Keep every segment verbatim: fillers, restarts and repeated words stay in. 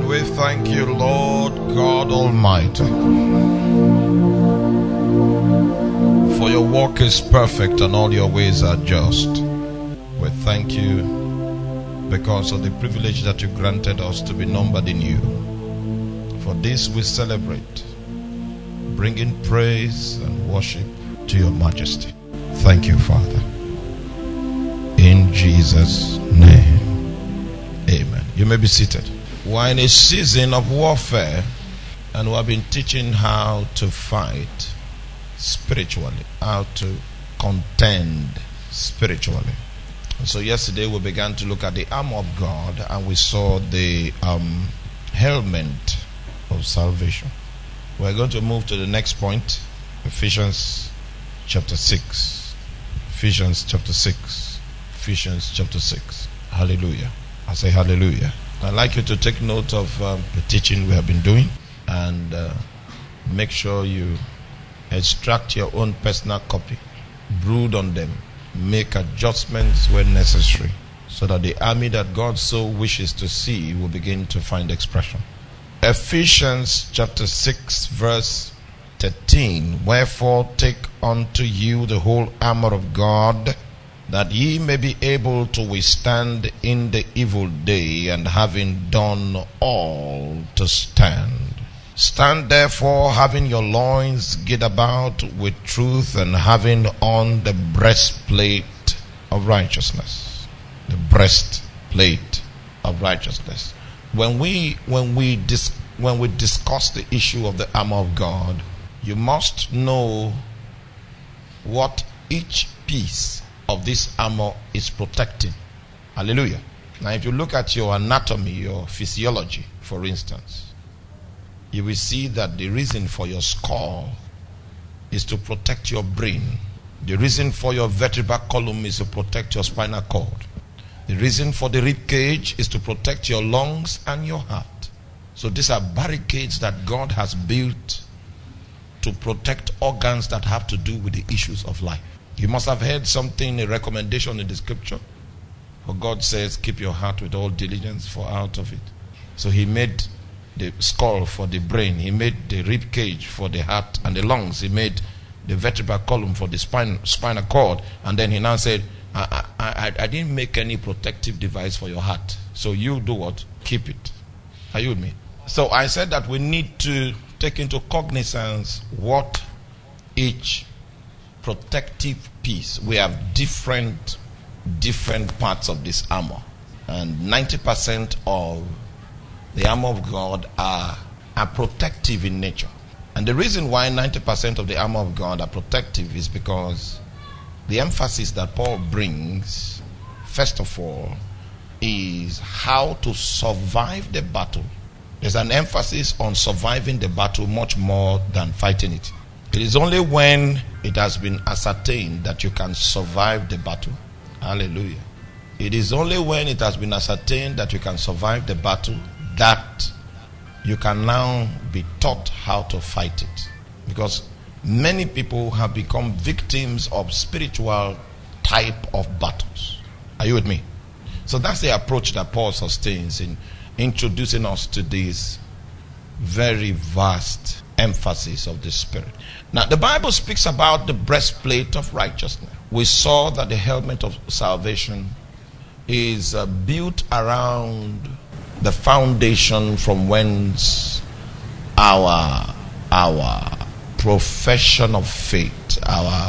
And we thank you, Lord God Almighty, for your work is perfect and all your ways are just. We thank you because of the privilege that you granted us to be numbered in you. For this we celebrate, bringing praise and worship to your majesty. Thank you, Father. In Jesus' name, amen. You may be seated. We're in a season of warfare, and we have been teaching how to fight spiritually, how to contend spiritually. And so yesterday we began to look at the armor of God, and we saw the um, helmet of salvation. We're going to move to the next point, Ephesians chapter six. Ephesians chapter six. Ephesians chapter six. Hallelujah. I say hallelujah. I'd like you to take note of um, the teaching we have been doing, and uh, make sure you extract your own personal copy, brood on them, make adjustments when necessary, so that the army that God so wishes to see will begin to find expression. Ephesians chapter six verse thirteen. Wherefore take unto you the whole armor of God, that ye may be able to withstand in the evil day, and having done all to stand. Stand therefore, having your loins girt about with truth, and having on the breastplate of righteousness. The breastplate of righteousness. When we when we dis, when we discuss the issue of the armor of God, you must know what each piece of this armor is protecting. Hallelujah. Now if you look at your anatomy, your physiology, for instance, you will see that the reason for your skull is to protect your brain. The reason for your vertebral column is to protect your spinal cord. The reason for the rib cage is to protect your lungs and your heart. So these are barricades that God has built to protect organs that have to do with the issues of life. You must have heard something, a recommendation in the scripture. For God says, keep your heart with all diligence, for out of it. So he made the skull for the brain. He made the rib cage for the heart and the lungs. He made the vertebral column for the spine, spinal cord. And then he now said, I, I, I, I didn't make any protective device for your heart. So you do what? Keep it. Are you with me? So I said that we need to take into cognizance what each protective piece. We have different different parts of this armor, and ninety percent of the armor of God are, are protective in nature. And the reason why ninety percent of the armor of God are protective is because the emphasis that Paul brings, first of all, is how to survive the battle. There's an emphasis on surviving the battle much more than fighting it. It is only when it has been ascertained that you can survive the battle. Hallelujah. It is only when it has been ascertained that you can survive the battle that you can now be taught how to fight it. Because many people have become victims of spiritual type of battles. Are you with me? So that's the approach that Paul sustains in introducing us to this very vast emphasis of the Spirit. Now, the Bible speaks about the breastplate of righteousness. We saw that the helmet of salvation is uh, built around the foundation from whence our our profession of faith, our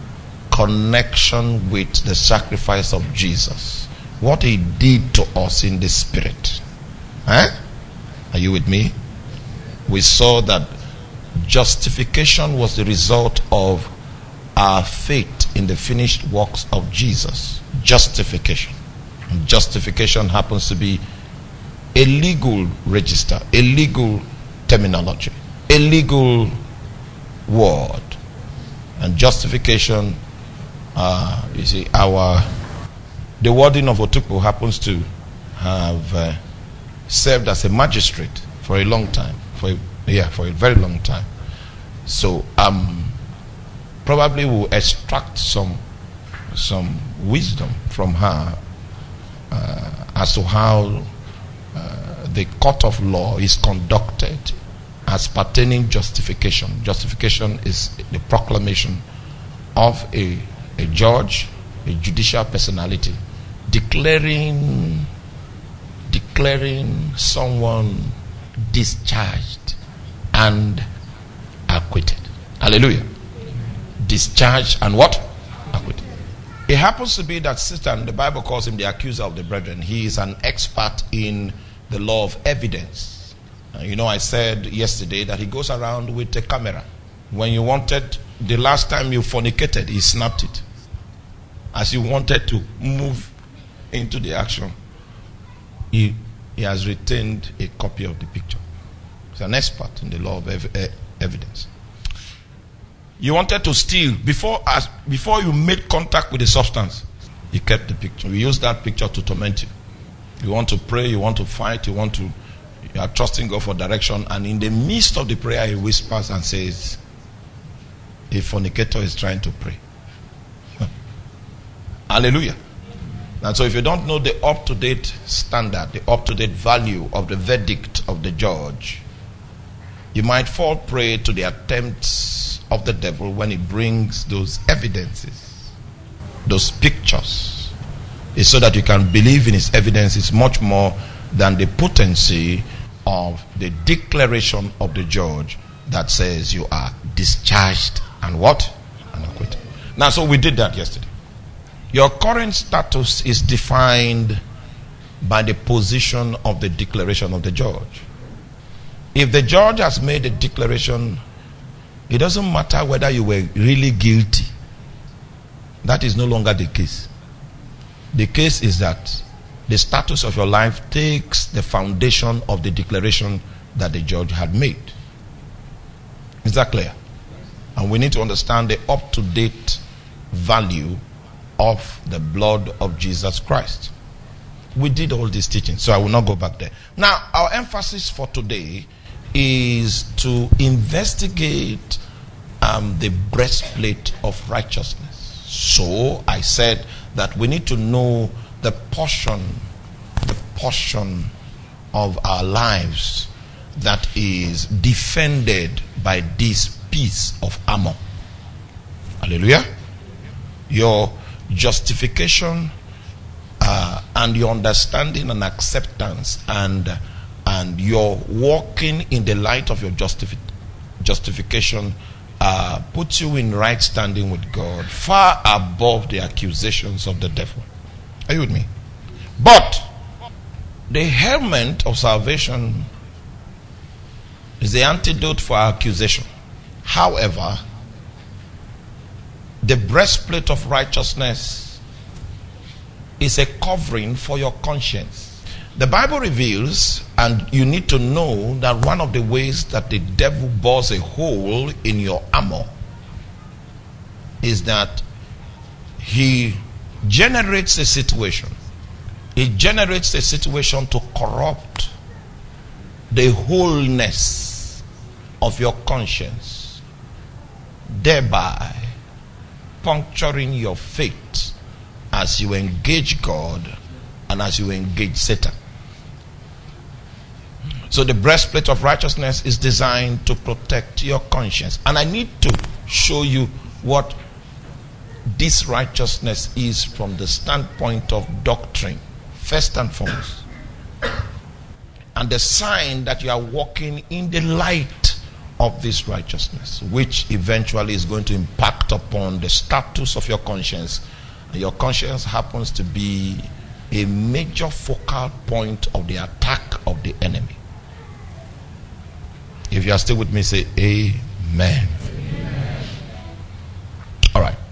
connection with the sacrifice of Jesus, what he did to us in the Spirit. Huh? Are you with me? We saw that justification was the result of our faith in the finished works of Jesus. Justification. And justification happens to be a legal register, a legal terminology, a legal word. And justification, uh, you see, our the warden of Otukpo happens to have uh, served as a magistrate for a long time, for a, yeah, for a very long time. So um, probably will extract some some wisdom from her uh, as to how uh, of the court of law is conducted as pertaining justification. Justification is the proclamation of a, a judge, a judicial personality, declaring declaring someone discharged and acquitted. Hallelujah. Discharged and what? Acquitted. It happens to be that Satan, the Bible calls him the accuser of the brethren. He is an expert in the law of evidence. Uh, you know, I said yesterday that he goes around with a camera. When you wanted, the last time you fornicated, he snapped it. As you wanted to move into the action, he, he has retained a copy of the picture. He's an expert in the law of ev- eh, evidence. You wanted to steal before as before you made contact with the substance. He kept the picture. We use that picture to torment you. You want to pray, you want to fight, you want to you are trusting God for direction, and in the midst of the prayer he whispers and says, a fornicator is trying to pray. Hallelujah. And so if you don't know the up-to-date standard, the up-to-date value of the verdict of the judge, you might fall prey to the attempts of the devil when he brings those evidences, those pictures. It's so that you can believe in his evidence is much more than the potency of the declaration of the judge that says you are discharged and what? And acquitted. Now, so we did that yesterday. Your current status is defined by the position of the declaration of the judge. If the judge has made a declaration, it doesn't matter whether you were really guilty. That is no longer the case. The case is that the status of your life takes the foundation of the declaration that the judge had made. Is that clear? And we need to understand the up-to-date value of the blood of Jesus Christ. We did all this teaching, so I will not go back there. Now, our emphasis for today is to investigate um, the breastplate of righteousness. So, I said that we need to know the portion, the portion of our lives that is defended by this piece of armor. Hallelujah. Your justification uh, and your understanding and acceptance and and your walking in the light of your justifi- justification uh, puts you in right standing with God, far above the accusations of the devil. Are you with me? But the helmet of salvation is the antidote for accusation. However, the breastplate of righteousness is a covering for your conscience. The Bible reveals, and you need to know, that one of the ways that the devil bores a hole in your armor is that he generates a situation. He generates a situation to corrupt the wholeness of your conscience, thereby puncturing your faith as you engage God and as you engage Satan. So the breastplate of righteousness is designed to protect your conscience. And I need to show you what this righteousness is from the standpoint of doctrine, first and foremost. And the sign that you are walking in the light of this righteousness, which eventually is going to impact upon the status of your conscience. And your conscience happens to be a major focal point of the attack of the enemy. If you are still with me, say amen. Amen. All right.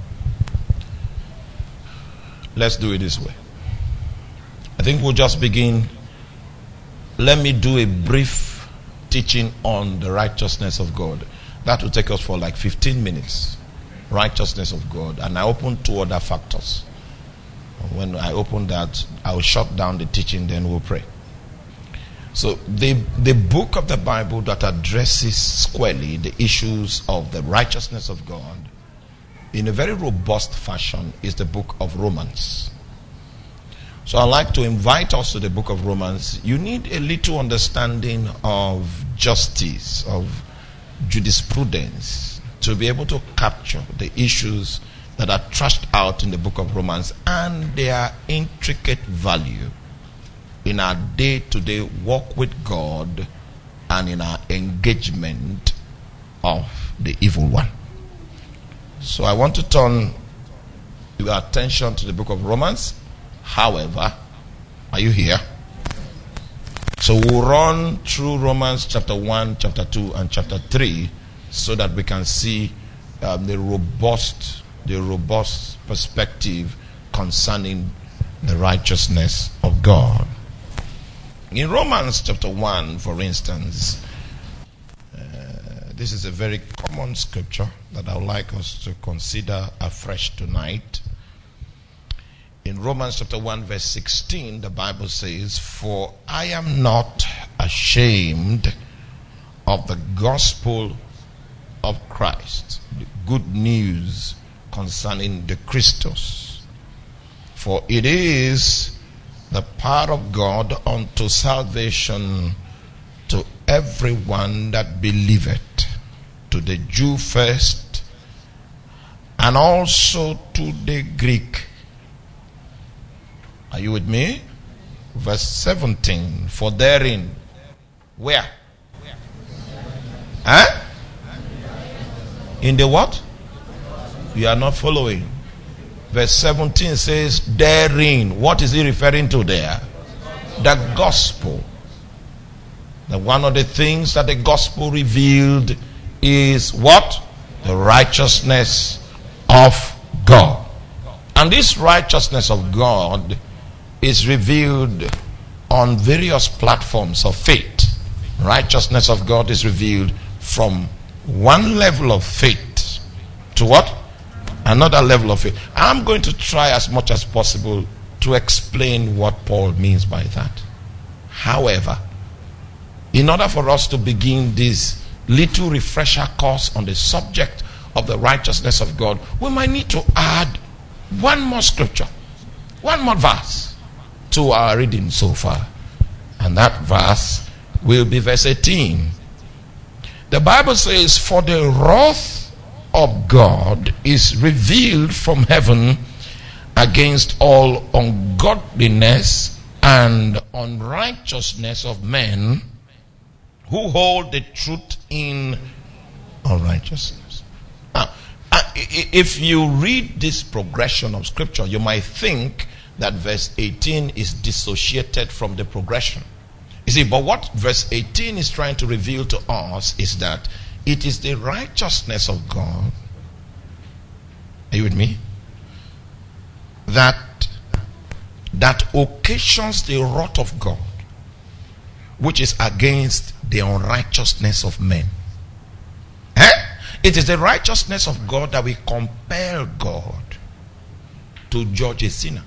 Let's do it this way. I think we'll just begin. Let me do a brief teaching on the righteousness of God. That will take us for like fifteen minutes. Righteousness of God. And I open two other factors. When I open that, I will shut down the teaching, then we'll pray. So the, the book of the Bible that addresses squarely the issues of the righteousness of God in a very robust fashion is the book of Romans. So I'd like to invite us to the book of Romans. You need a little understanding of justice, of jurisprudence, to be able to capture the issues that are thrashed out in the book of Romans and their intricate value in our day-to-day walk with God and in our engagement of the evil one. So I want to turn your attention to the book of Romans. However, are you here? So we'll run through Romans chapter one, chapter two, and chapter three so that we can see um, the robust, the robust perspective concerning the righteousness of God. In Romans chapter one, for instance, uh, this is a very common scripture that I would like us to consider afresh tonight. In Romans chapter one, verse sixteen, the Bible says, "For I am not ashamed of the gospel of Christ," the good news concerning the Christos. "For it is the power of God unto salvation to everyone that believeth, to the Jew first, and also to the Greek." Are you with me? Verse seventeen. "For therein," where? Huh? In the what? You are not following. Verse seventeen says, therein. What is he referring to there? The gospel. The one of the things that the gospel revealed is what? The righteousness of God. And this righteousness of God is revealed on various platforms of faith. Righteousness of God is revealed from one level of faith to what? Another level of faith. I'm going to try as much as possible to explain what Paul means by that. However, in order for us to begin this little refresher course on the subject of the righteousness of God, we might need to add one more scripture, one more verse to our reading so far. And that verse will be verse eighteen. The Bible says, "For the wrath of God is revealed from heaven against all ungodliness and unrighteousness of men who hold the truth in unrighteousness." Now, if you read this progression of scripture, you might think that verse eighteen is dissociated from the progression. You see, but what verse eighteen is trying to reveal to us is that it is the righteousness of God, are you with me, that that occasions the wrath of God, which is against the unrighteousness of men. Eh? It is the righteousness of God that will compel God to judge a sinner.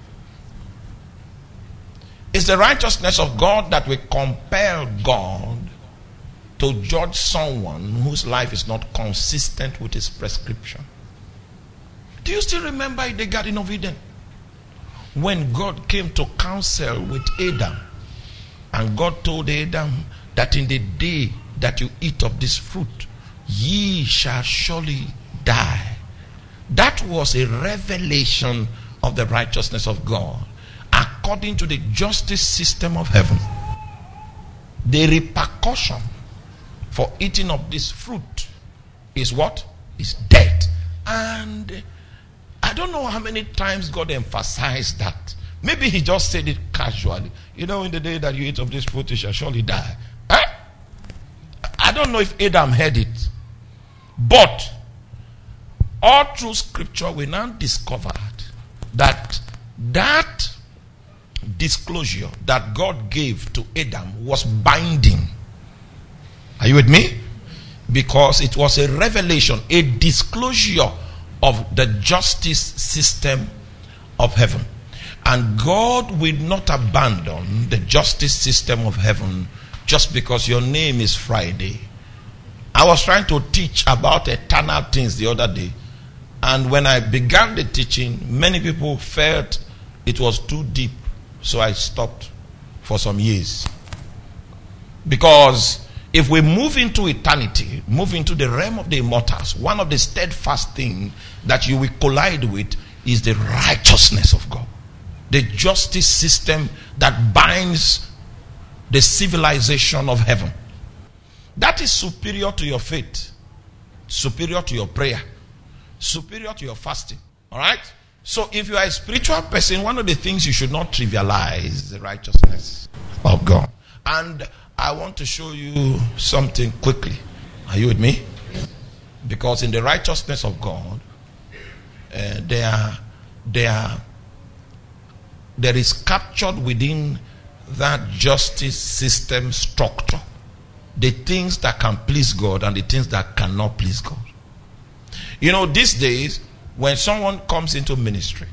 It's the righteousness of God that will compel God to judge someone whose life is not consistent with his prescription. Do you still remember in the Garden of Eden, when God came to counsel with Adam, and God told Adam that in the day that you eat of this fruit, ye shall surely die. That was a revelation of the righteousness of God. According to the justice system of heaven, the repercussion for eating of this fruit is what? Is death. And I don't know how many times God emphasized that. Maybe he just said it casually. You know, in the day that you eat of this fruit, you shall surely die. Eh? I don't know if Adam heard it. But all through scripture, we now discovered that that disclosure that God gave to Adam was binding. Are you with me? Because it was a revelation, a disclosure of the justice system of heaven. And God will not abandon the justice system of heaven just because your name is Friday. I was trying to teach about eternal things the other day, and when I began the teaching, many people felt it was too deep So I stopped for some years. Because if we move into eternity, move into the realm of the immortals, one of the steadfast things that you will collide with is the righteousness of God. The justice system that binds the civilization of heaven. That is superior to your faith, superior to your prayer, superior to your fasting. All right? So if you are a spiritual person, one of the things you should not trivialize is the righteousness of God. And I want to show you something quickly. Are you with me? Because in the righteousness of God, uh, there, there, there is captured within that justice system structure the things that can please God and the things that cannot please God. You know, these days, when someone comes into ministry,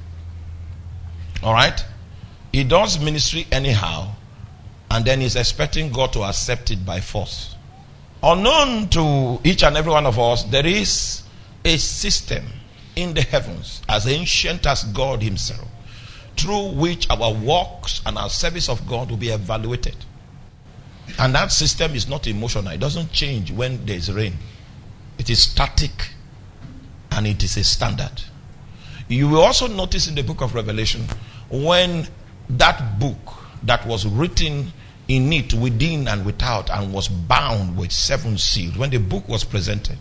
all right, he does ministry anyhow, and then he's expecting God to accept it by force. Unknown to each and every one of us, there is a system in the heavens, as ancient as God himself, through which our works and our service of God will be evaluated. And that system is not emotional. It doesn't change when there is rain. It is static, and it is a standard. You will also notice in the book of Revelation, when that book that was written in it within and without and was bound with seven seals, when the book was presented,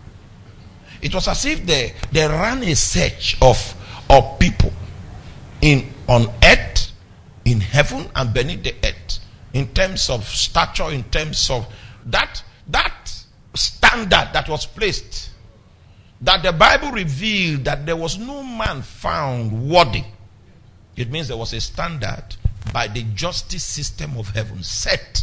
it was as if they, they ran a search of, of people in on earth, in heaven, and beneath the earth, in terms of stature, in terms of that, that standard that was placed, that the Bible revealed that there was no man found worthy. It means there was a standard by the justice system of heaven set,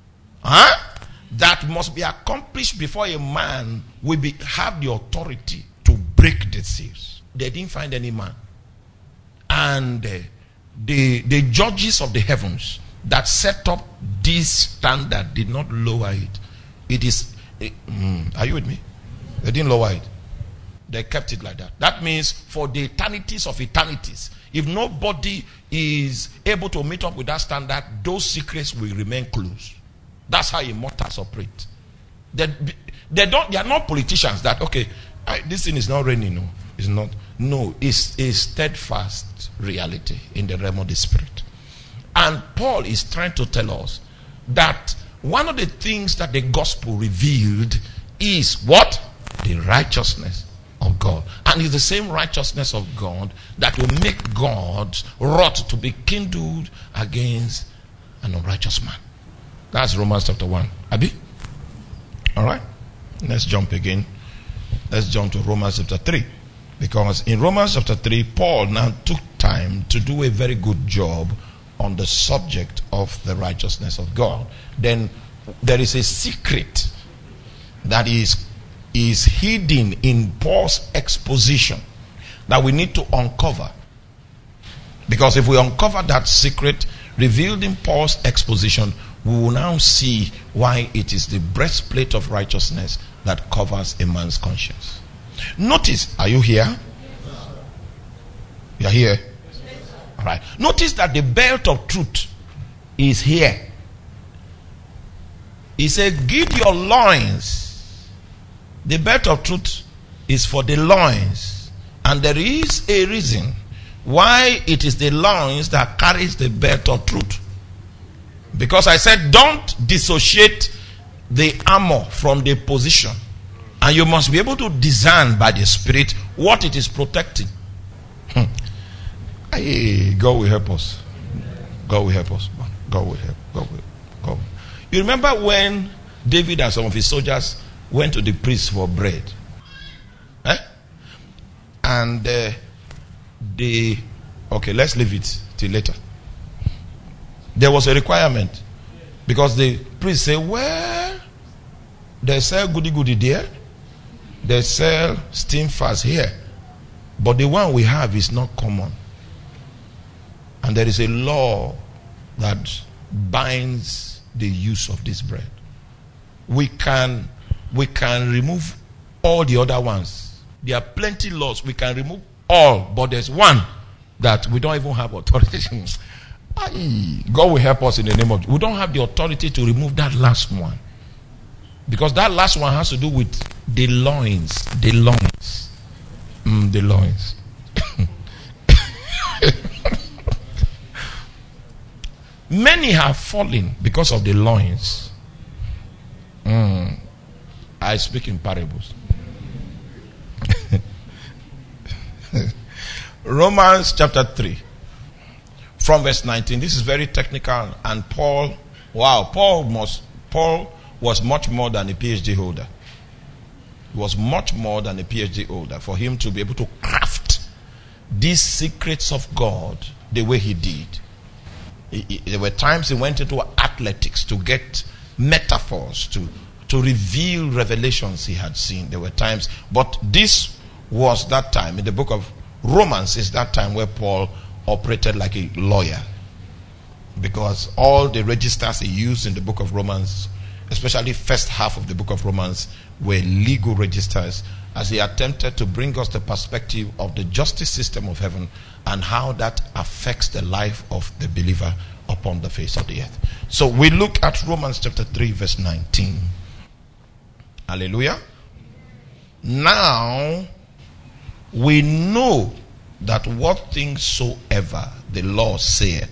huh? that must be accomplished before a man will be, have the authority to break the seals. They didn't find any man. And uh, the, the judges of the heavens that set up this standard did not lower it. It is, it, mm, are you with me? They didn't lower it. They kept it like that. That means for the eternities of eternities, if nobody is able to meet up with that standard, those secrets will remain closed. That's how immortals operate. They, they don't. They are not politicians that, okay, I, this thing is not raining. No, it's not. No, it's a steadfast reality in the realm of the spirit. And Paul is trying to tell us that one of the things that the gospel revealed is what? The righteousness of God. And it's the same righteousness of God that will make God's wrath to be kindled against an unrighteous man. That's Romans chapter one. Abi? Alright? Let's jump again. Let's jump to Romans chapter three. Because in Romans chapter three, Paul now took time to do a very good job on the subject of the righteousness of God. Then there is a secret that is is hidden in Paul's exposition that we need to uncover. Because if we uncover that secret revealed in Paul's exposition, we will now see why it is the breastplate of righteousness that covers a man's conscience. Notice, are you here? You are here? All right. Notice that the belt of truth is here. He said, gird your loins. The belt of truth is for the loins. And there is a reason why it is the loins that carries the belt of truth. Because I said, don't dissociate the armor from the position. And you must be able to discern by the Spirit what it is protecting. Hmm. Hey, God will help us. God will help us. God will help. God will. God will. You remember when David and some of his soldiers went to the priest for bread? Eh? And uh, they, okay, let's leave it till later. There was a requirement. Because the priest said, well, they sell goody goody there. They sell steam fast here. But the one we have is not common. And there is a law that binds the use of this bread. We can, we can remove all the other ones. There are plenty laws. We can remove all. But there's one that we don't even have authority. Aye. God will help us in the name of. We don't have the authority to remove that last one. Because that last one has to do with the loins. The loins. Mm, the loins. Many have fallen because of the loins. Mm. I speak in parables. Romans chapter three. From verse nineteen. This is very technical. And Paul, wow, Paul must, Paul was much more than a PhD holder. He was much more than a PhD holder for him to be able to craft these secrets of God the way he did. He, he, there were times he went into athletics to get metaphors, to, to reveal revelations he had seen. There were times, but this was that time. In the book of Romans is that time where Paul operated like a lawyer. Because all the registers he used in the book of Romans, especially first half of the book of Romans, were legal registers as he attempted to bring us the perspective of the justice system of heaven and how that affects the life of the believer upon the face of the earth. So we look at Romans chapter three verse nineteen. Hallelujah. Now we know that what things soever the law saith,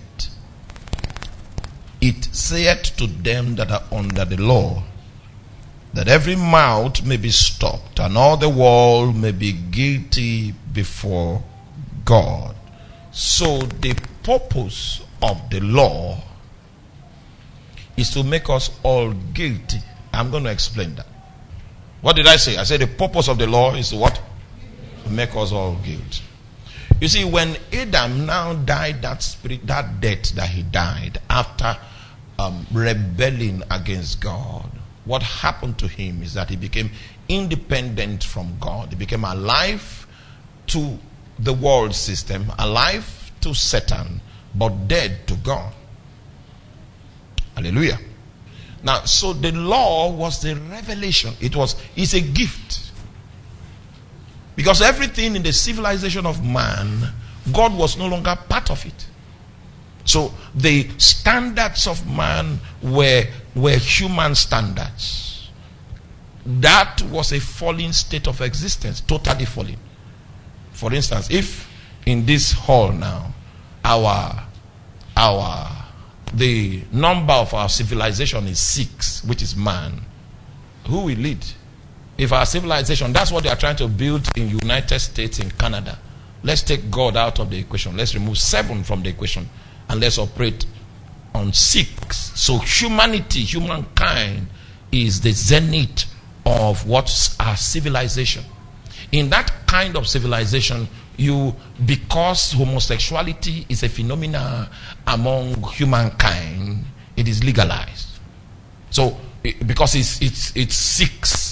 it saith to them that are under the law, that every mouth may be stopped, and all the world may be guilty before God. So the purpose of the law is to make us all guilty. I'm going to explain that. What did I say? I said the purpose of the law is to what? To make us all guilty. You see, when Adam now died that spirit, that death that he died after um, rebelling against God, what happened to him is that he became independent from God. He became alive to the world system, alive to Satan, but dead to God. Hallelujah. Now, so the law was the revelation. It was, it's a gift. Because everything in the civilization of man, God was no longer part of it. So the standards of man were, were human standards. That was a fallen state of existence, totally fallen. For instance, if in this hall now, our, our, the number of our civilization is six, which is man, who will lead? If our civilization, that's what they are trying to build in United States, in Canada. Let's take God out of the equation. Let's remove seven from the equation. And let's operate on six. So humanity, humankind, is the zenith of what's our civilization. In that kind of civilization, you, because homosexuality is a phenomenon among humankind, it is legalized. So, because it's, it's, it's six.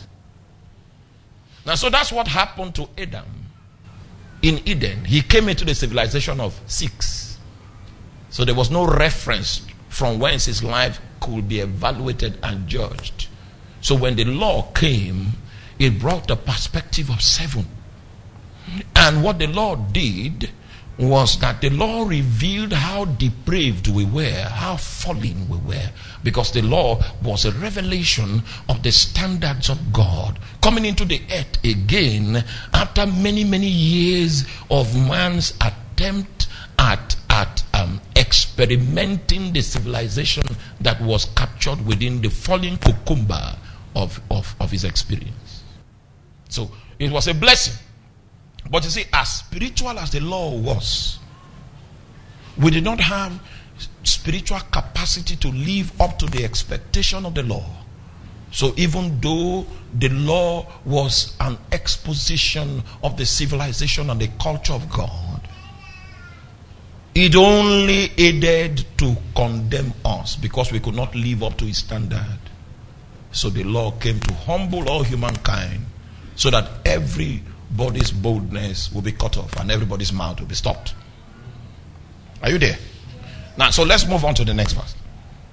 Now, so that's what happened to Adam. In Eden, he came into the civilization of six. So there was no reference from whence his life could be evaluated and judged. So when the law came, it brought the perspective of seven. And what the law did was that the law revealed how depraved we were, how fallen we were, because the law was a revelation of the standards of God coming into the earth again after many, many years of man's attempt at, at um, experimenting the civilization that was captured within the fallen cucumber of, of, of his experience. So it was a blessing. But you see, as spiritual as the law was, we did not have spiritual capacity to live up to the expectation of the law. So even though the law was an exposition of the civilization and the culture of God, it only aided to condemn us because we could not live up to his standard. So the law came to humble all humankind so that every body's boldness will be cut off and everybody's mouth will be stopped. Are you there? Now, so let's move on to the next verse.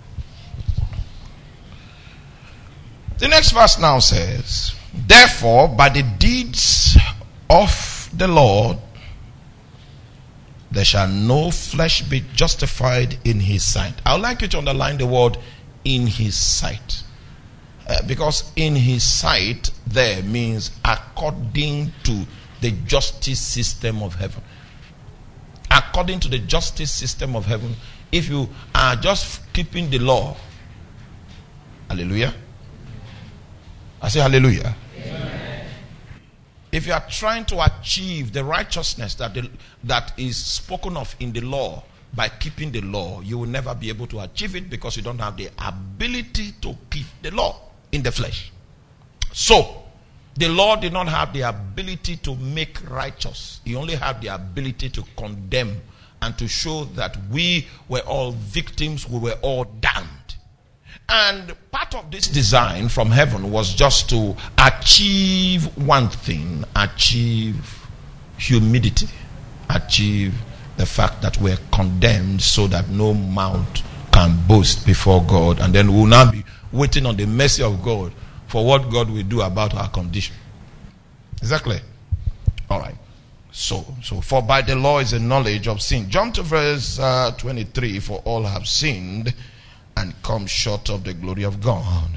The next verse now says, therefore, by the deeds of the law, there shall no flesh be justified in his sight. I would like you to underline the word in his sight. Uh, because in his sight there means according to the justice system of heaven. According to the justice system of heaven, if you are just keeping the law, hallelujah. I say hallelujah. Amen. If you are trying to achieve the righteousness that the, that is spoken of in the law by keeping the law, you will never be able to achieve it because you don't have the ability to keep the law in the flesh. So, the law did not have the ability to make righteous. He only had the ability to condemn and to show that we were all victims, we were all damned. And part of this design from heaven was just to achieve one thing, achieve humility, achieve the fact that we're condemned so that no mouth can boast before God. And then we'll now be waiting on the mercy of God for what God will do about our condition. Is that clear? All right. So, so for by the law is the knowledge of sin. Jump to verse uh, twenty-three. For all have sinned and come short of the glory of God.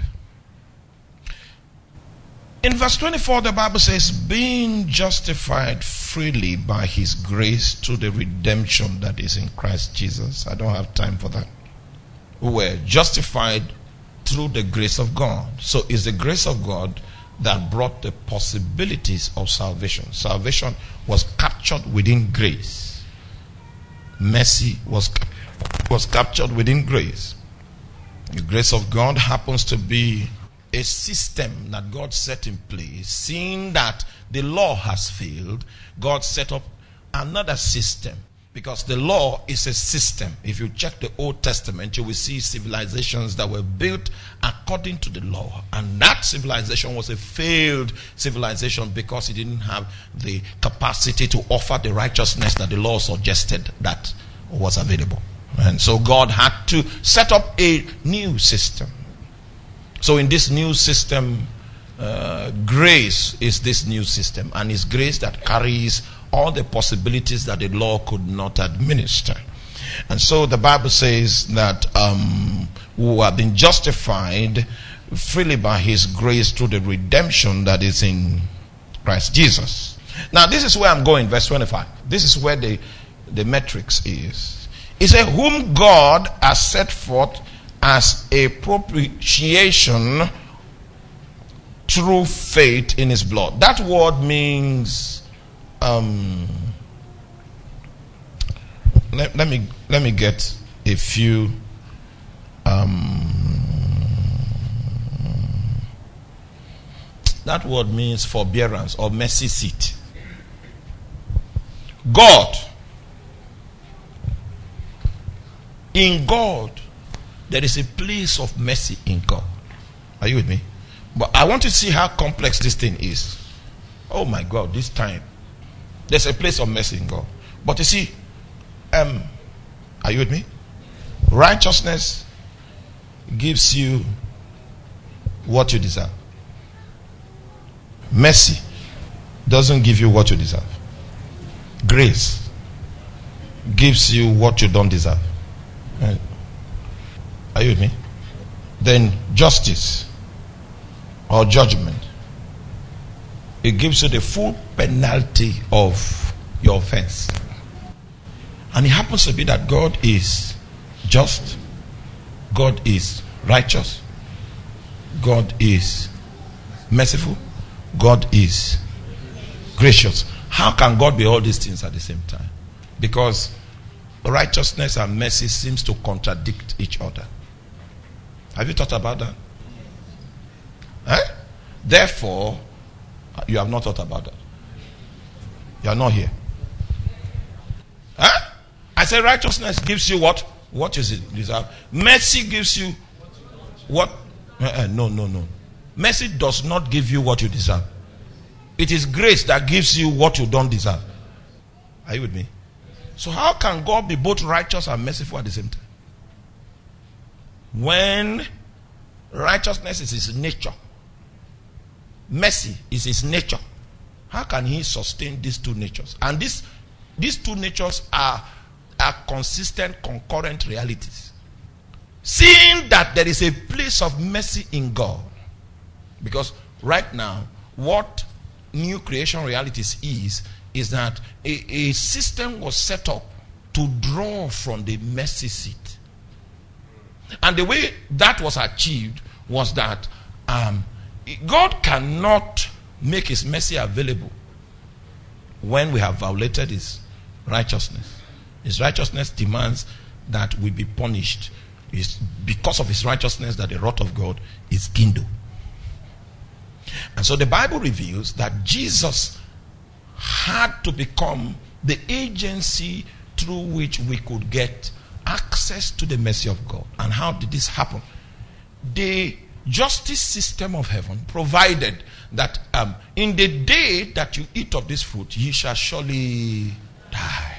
In verse twenty-four, the Bible says, being justified freely by his grace to the redemption that is in Christ Jesus. I don't have time for that. We were justified through the grace of God. So it's the grace of God that brought the possibilities of salvation. Salvation was captured within grace. Mercy was, was captured within grace. The grace of God happens to be a system that God set in place. Seeing that the law has failed, God set up another system. Because the law is a system. If you check the Old Testament, you will see civilizations that were built according to the law. And that civilization was a failed civilization because it didn't have the capacity to offer the righteousness that the law suggested that was available. And so God had to set up a new system. So in this new system, uh, grace is this new system. And it's grace that carries all the possibilities that the law could not administer. And so the Bible says that um, who have been justified freely by his grace through the redemption that is in Christ Jesus. Now this is where I'm going, verse twenty-five. This is where the, the matrix is. It says, whom God has set forth as a propitiation through faith in his blood. That word means Um, let, let me let me get a few um, that word means forbearance or mercy seat. God, in God there is a place of mercy in God. Are you with me? But I want to see how complex this thing is. Oh my God, this time there's a place of mercy in God. But you see, um, are you with me? Righteousness gives you what you deserve. Mercy doesn't give you what you deserve. Grace gives you what you don't deserve. Right? Are you with me? Then justice or judgment, it gives you the full penalty of your offense. And it happens to be that God is just, God is righteous, God is merciful, God is gracious. How can God be all these things at the same time? Because righteousness and mercy seems to contradict each other. Have you thought about that? Eh? Therefore, you have not thought about that. You are not here. Huh? I say righteousness gives you what? What is it deserve? Mercy gives you what? Uh, no, no, no. Mercy does not give you what you deserve. It is grace that gives you what you don't deserve. Are you with me? So how can God be both righteous and merciful at the same time? When righteousness is his nature, mercy is his nature, how can he sustain these two natures? And this these two natures are, are consistent, concurrent realities. Seeing that there is a place of mercy in God. Because right now, what new creation realities is, is that a, a system was set up to draw from the mercy seat. And the way that was achieved was that um, God cannot make his mercy available when we have violated his righteousness. His righteousness demands that we be punished. It's because of his righteousness that the wrath of God is kindled. And so the Bible reveals that Jesus had to become the agency through which we could get access to the mercy of God. And how did this happen? The justice system of heaven provided that um, in the day that you eat of this fruit, ye shall surely die.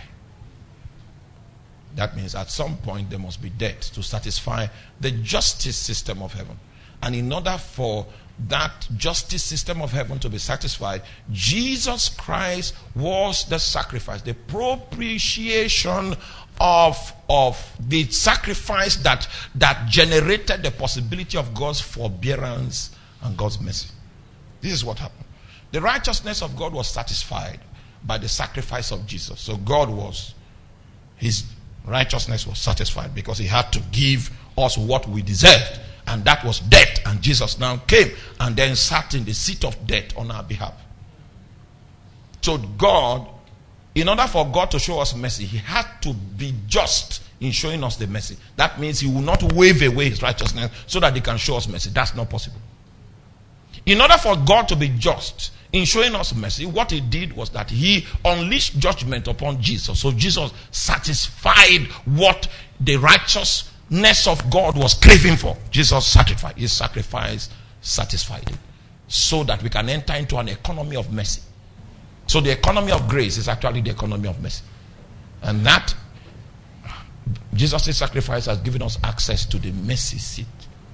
That means at some point there must be death to satisfy the justice system of heaven. And in order for that justice system of heaven to be satisfied, Jesus Christ was the sacrifice, the propitiation of, of the sacrifice that, that generated the possibility of God's forbearance and God's mercy. This is what happened. The righteousness of God was satisfied by the sacrifice of Jesus. So God was, his righteousness was satisfied because he had to give us what we deserved. And that was death. And Jesus now came and then sat in the seat of death on our behalf. So God, in order for God to show us mercy, he had to be just in showing us the mercy. That means he will not wave away his righteousness so that he can show us mercy. That's not possible. In order for God to be just in showing us mercy, what he did was that he unleashed judgment upon Jesus. So Jesus satisfied what the righteousness of God was craving for. Jesus sacrificed. His sacrifice satisfied it. So that we can enter into an economy of mercy. So the economy of grace is actually the economy of mercy. And that, Jesus' sacrifice has given us access to the mercy seat.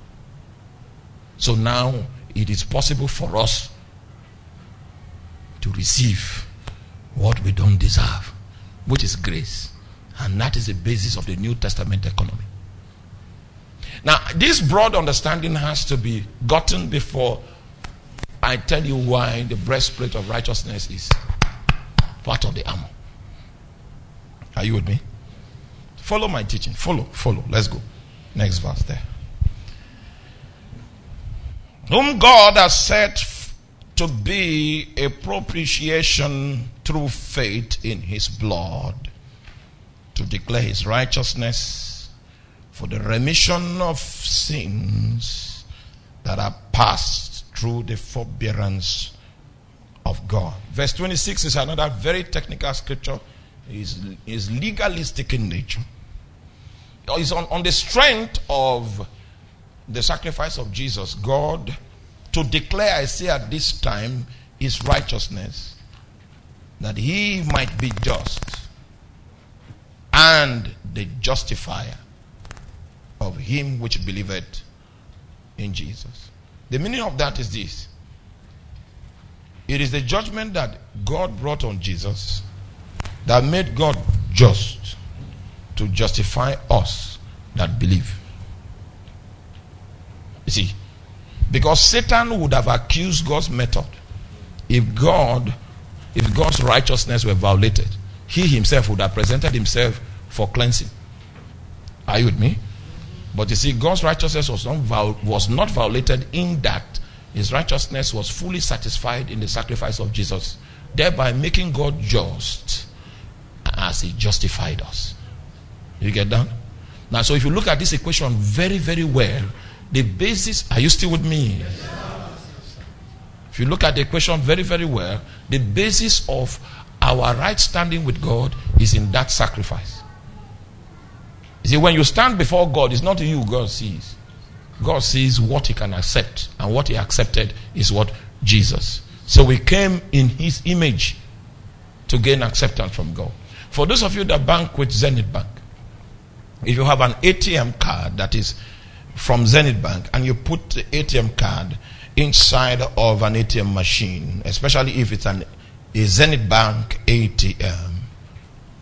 So now it is possible for us to receive what we don't deserve, which is grace. And that is the basis of the New Testament economy. Now, this broad understanding has to be gotten before I tell you why the breastplate of righteousness is part of the armor. Are you with me? Follow my teaching. Follow, follow. Let's go. Next verse there. Whom God has set to be a propitiation through faith in his blood, to declare his righteousness for the remission of sins that are past through the forbearance of God. Verse twenty-six is another very technical scripture. It is legalistic in nature. It's on, on the strength of the sacrifice of Jesus, God, to declare, I say at this time, his righteousness, that he might be just and the justifier of him which believeth in Jesus. The meaning of that is this: it is the judgment that God brought on Jesus that made God just to justify us that believe. You see, because Satan would have accused God's method if God, if God's righteousness were violated. He himself would have presented himself for cleansing. Are you with me? But you see, God's righteousness was not, viol- was not violated in that his righteousness was fully satisfied in the sacrifice of Jesus, thereby making God just as he justified us. You get that? Now, so if you look at this equation very, very well, the basis, are you still with me? Yes. If you look at the equation very, very well, the basis of our right standing with God is in that sacrifice. You see, when you stand before God, it's not you God sees. God sees what he can accept, and what he accepted is what? Jesus. So we came in his image to gain acceptance from God. For those of you that bank with Zenith Bank, if you have an A T M card that is from Zenith Bank and you put the A T M card inside of an A T M machine, especially if it's an a Zenith Bank A T M,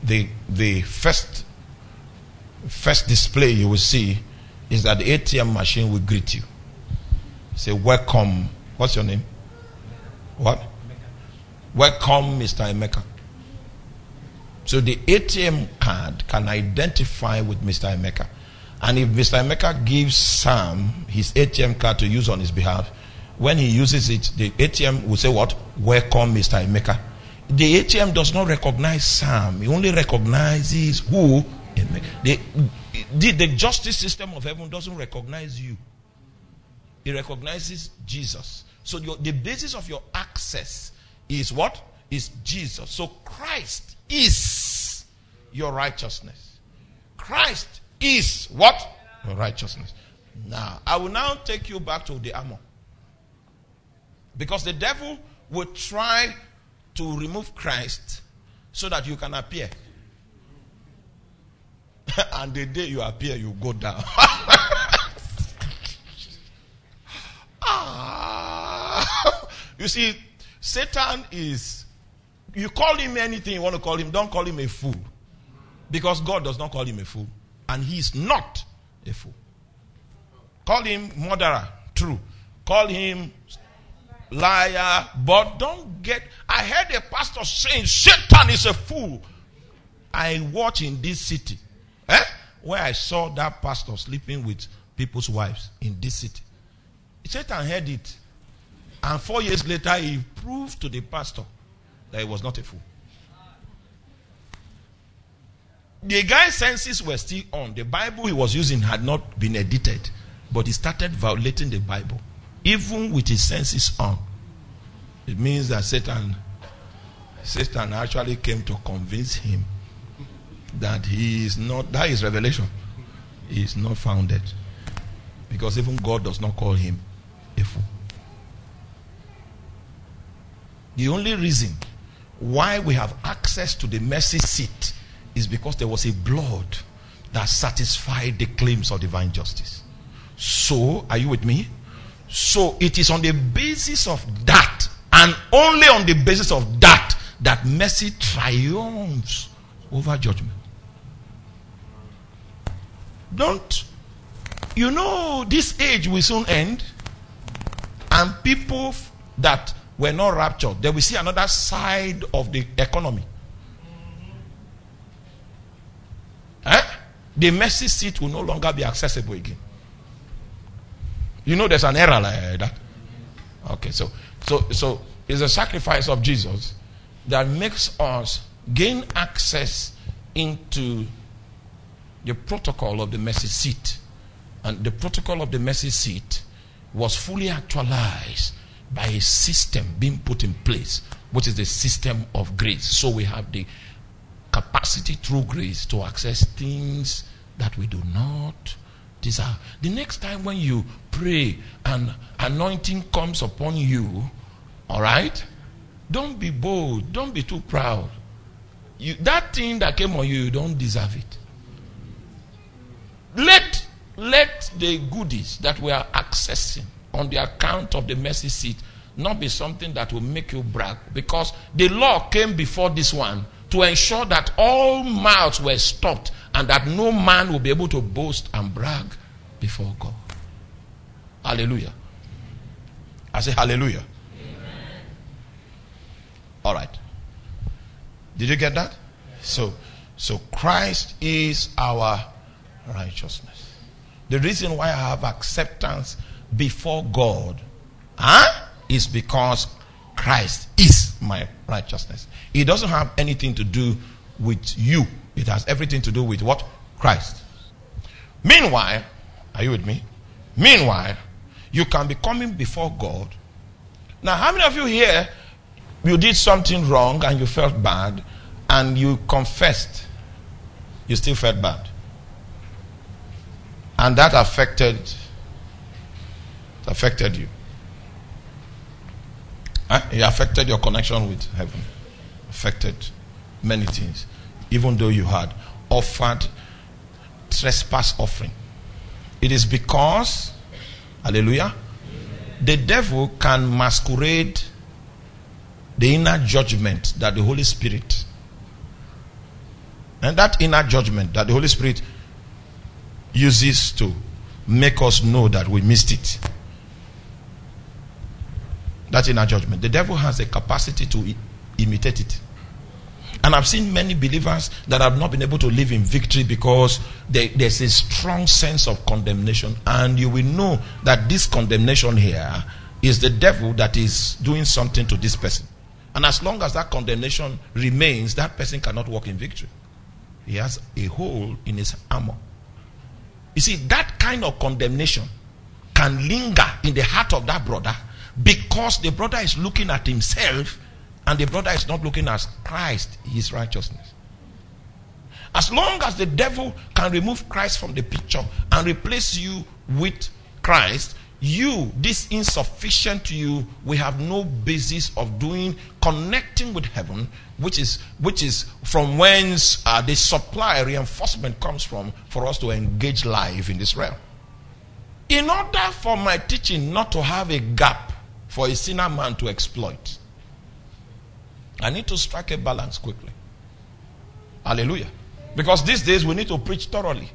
the the first first display you will see is that the A T M machine will greet you. Say, welcome. What's your name? What? Welcome, Mister Emeka. So the A T M card can identify with Mister Emeka. And if Mister Emeka gives Sam his A T M card to use on his behalf, when he uses it, the A T M will say what? Welcome, Mister Emeka. The A T M does not recognize Sam. It only recognizes who? The, the, the justice system of heaven doesn't recognize you. It recognizes Jesus. So your, the basis of your access is what? Is Jesus. So Christ is your righteousness. Christ is what? Your righteousness. Now, I will now take you back to the armor. Because the devil will try to remove Christ so that you can appear. And the day you appear, you go down. ah. You see, Satan is, you call him anything you want to call him, don't call him a fool. Because God does not call him a fool. And he is not a fool. Call him murderer, true. Call him liar, but don't get, I heard a pastor saying Satan is a fool. I watch in this city, eh, where I saw that pastor sleeping with people's wives in this city. Satan heard it, and four years later he proved to the pastor that he was not a fool. The guy's senses were still on. The Bible he was using had not been edited, but he started violating the Bible even with his senses on. It means that Satan Satan actually came to convince him that he is not, that is revelation, he is not founded, because even God does not call him a fool. The only reason why we have access to the mercy seat is because there was a blood that satisfied the claims of divine justice. So, are you with me? So, it is on the basis of that, and only on the basis of that, that mercy triumphs over judgment. Don't, you know, this age will soon end, and people that were not raptured, they will see another side of the economy. Eh? The mercy seat will no longer be accessible again. You know there's an error like that. Okay, so so so it's a sacrifice of Jesus that makes us gain access into the protocol of the mercy seat. And the protocol of the mercy seat was fully actualized by a system being put in place, which is the system of grace. So we have the capacity through grace to access things that we do not desire. The next time when you pray and anointing comes upon you, all right, don't be bold, don't be too proud. You, that thing that came on you, you don't deserve it. Let let the goodies that we are accessing on the account of the mercy seat not be something that will make you brag, because the law came before this one to ensure that all mouths were stopped and that no man will be able to boast and brag before God. Hallelujah. I say hallelujah. Amen. All right. Did you get that? So, so Christ is our righteousness. The reason why I have acceptance before God, huh, is because Christ is my righteousness. It doesn't have anything to do with you. It has everything to do with what? Christ. Meanwhile, are you with me? Meanwhile, you can be coming before God. Now, how many of you here, you did something wrong and you felt bad and you confessed, you still felt bad? And that affected, affected you. Huh? It affected your connection with heaven. Affected many things. Even though you had offered trespass offering. It is because, hallelujah, the devil can masquerade the inner judgment that the Holy Spirit And that inner judgment that the Holy Spirit uses to make us know that we missed it. That inner judgment. The devil has a capacity to I- imitate it. And I've seen many believers that have not been able to live in victory because they, there's a strong sense of condemnation. And you will know that this condemnation here is the devil that is doing something to this person. And as long as that condemnation remains, that person cannot walk in victory. He has a hole in his armor. You see, that kind of condemnation can linger in the heart of that brother because the brother is looking at himself and the brother is not looking at Christ, his righteousness. As long as the devil can remove Christ from the picture and replace you with Christ, you, this insufficient you, we have no basis of doing, connecting with heaven, which is which is from whence uh, the supply reinforcement comes from for us to engage life in this realm. In order for my teaching not to have a gap for a sinner man to exploit, I need to strike a balance quickly. Hallelujah. Because these days we need to preach thoroughly.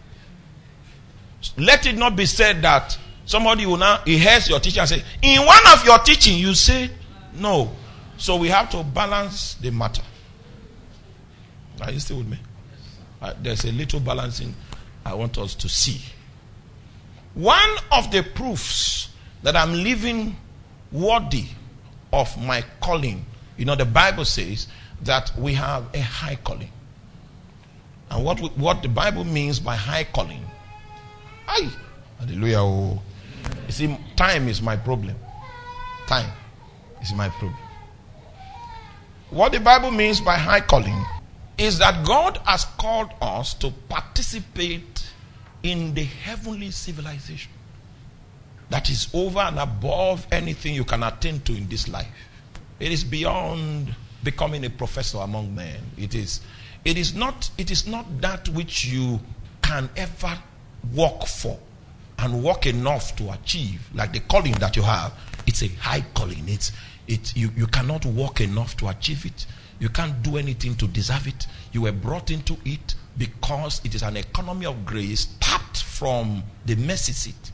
Let it not be said that somebody will now, he hears your teaching and say, in one of your teaching you say no. So we have to balance the matter. Are you still with me? Uh, there's a little balancing I want us to see. One of the proofs that I'm living worthy of my calling, you know, the Bible says that we have a high calling. And what we, what the Bible means by high calling, aye, hallelujah. Oh. You see, time is my problem. Time is my problem. What the Bible means by high calling is that God has called us to participate in the heavenly civilization that is over and above anything you can attain to in this life. It is beyond becoming a professor among men. It is, it is not, it is not that which you can ever work for and work enough to achieve, like the calling that you have. It's a high calling. It's it you, you cannot work enough to achieve it. You can't do anything to deserve it. You were brought into it because it is an economy of grace tapped from the mercy seat.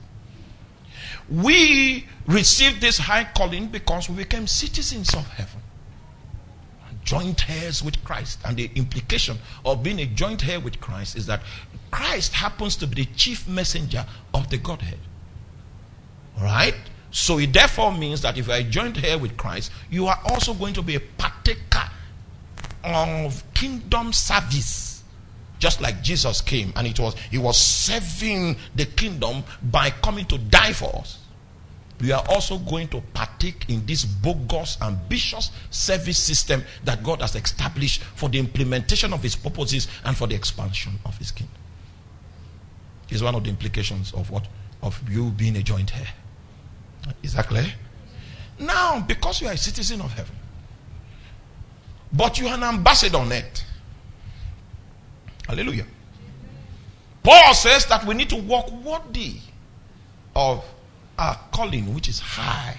We received this high calling because we became citizens of heaven, joint heirs with Christ. And the implication of being a joint heir with Christ is that Christ happens to be the chief messenger of the Godhead. Alright? So it therefore means that if you are a joint heir with Christ, you are also going to be a partaker of kingdom service. Just like Jesus came and it was he was serving the kingdom by coming to die for us. We are also going to partake in this bogus, ambitious service system that God has established for the implementation of his purposes and for the expansion of his kingdom. It's one of the implications of what? Of you being a joint heir. Is that clear? Now, because you are a citizen of heaven, but you are an ambassador on earth. Hallelujah. Paul says that we need to walk worthy of our calling, which is high.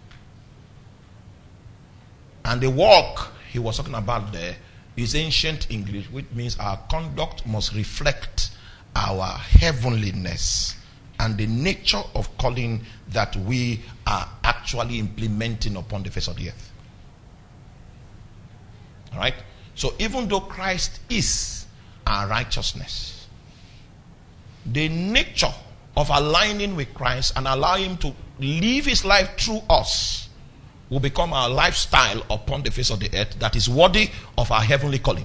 And the walk he was talking about there is ancient English, which means our conduct must reflect our heavenliness and the nature of calling that we are actually implementing upon the face of the earth. Alright? So even though Christ is our righteousness, the nature of aligning with Christ and allow him to live his life through us will become our lifestyle upon the face of the earth that is worthy of our heavenly calling.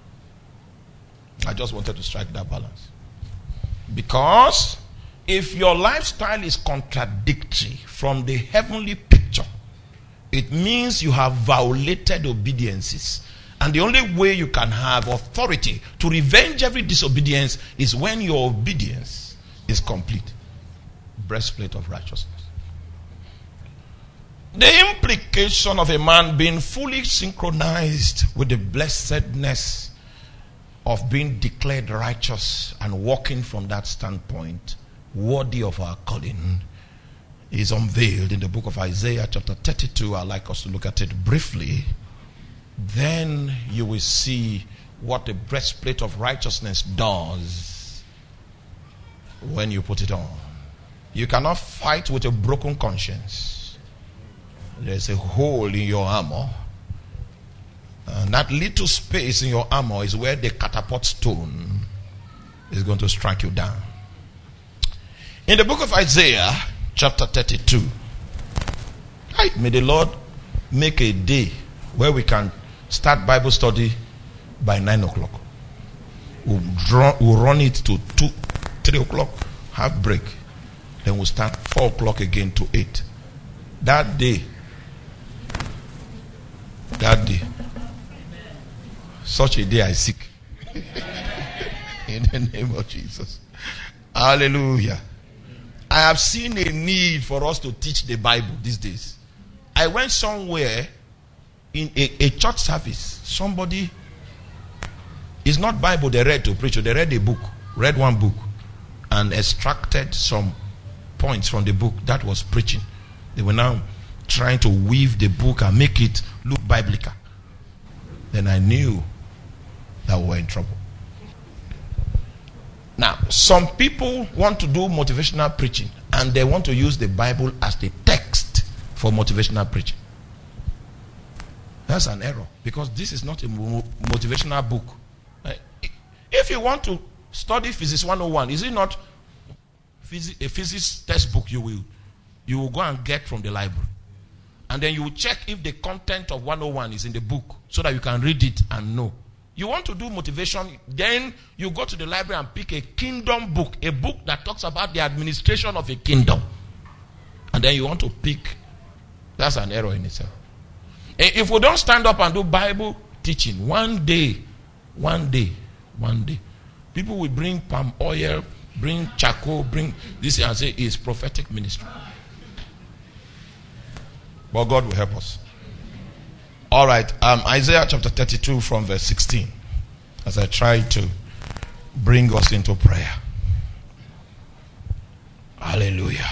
I just wanted to strike that balance. Because if your lifestyle is contradictory from the heavenly picture, it means you have violated obediences. And the only way you can have authority to revenge every disobedience is when your obedience is complete. Breastplate of righteousness. The implication of a man being fully synchronized with the blessedness of being declared righteous and walking from that standpoint, worthy of our calling, is unveiled in the book of Isaiah chapter thirty-two. I'd like us to look at it briefly. Then you will see what the breastplate of righteousness does when you put it on. You cannot fight with a broken conscience. There's a hole in your armor. And that little space in your armor is where the catapult stone is going to strike you down. In the book of Isaiah, chapter thirty-two, may the Lord make a day where we can start Bible study by nine o'clock. We'll, draw, we'll run it to two, three o'clock, have break. Then we'll start four o'clock again to eight. That day, that day, such a day I seek. In the name of Jesus. Hallelujah. I have seen a need for us to teach the Bible these days. I went somewhere in a, a church service. Somebody, it's not Bible they read to preach. They read a book, read one book, and extracted some points from the book that was preaching. They were now trying to weave the book and make it look biblical. Then I knew that we were in trouble. Now, some people want to do motivational preaching and they want to use the Bible as the text for motivational preaching. That's an error, because this is not a motivational book. If you want to study Physics one oh one, is it not a physics textbook you will you will go and get from the library? And then you will check if the content of one oh one is in the book so that you can read it and know. You want to do motivation, then you go to the library and pick a kingdom book, a book that talks about the administration of a kingdom. And then you want to pick, that's an error in itself. If we don't stand up and do Bible teaching, one day, one day, one day, people will bring palm oil, bring charcoal, bring this and say it's prophetic ministry. But God will help us. All right, um, Isaiah chapter thirty-two from verse sixteen, as I try to bring us into prayer. Hallelujah.